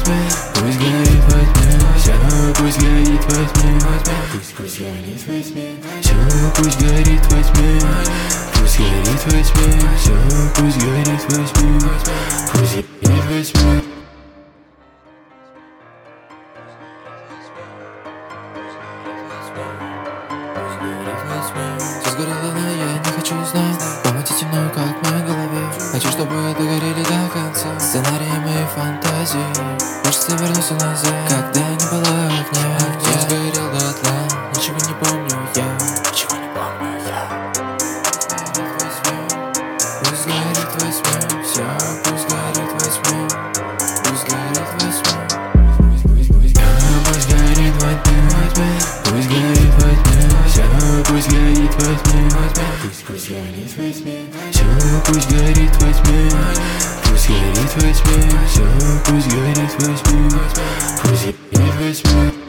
Пусть горит во тьме, все, пусть горит во тьме. Пусть горит во тьме, все, пусть горит во тьме. Пусть горит во тьме, все, пусть горит во тьме. Пусть горит во тьме. Все сгорело, но я не хочу знать. Помогите мной, как в моей голове. Хочу, чтобы догорели до конца сценарии моей фантазии. Кажется, вернулся назад, когда не было огня. Я сгорел дотла, ничего не помню я. Ничего не помню я. Пусть горит во тьме, все, пусть горит во тьме. Пусть горит во тьме. Пусть горит во тьме, пусть горит во тьме, все, пусть горит во тьме. Пусть горит во тьме, все, пусть горит во тьме. Пусть горит во тьме, все, пусть горит во тьме. Пусть горит во тьме.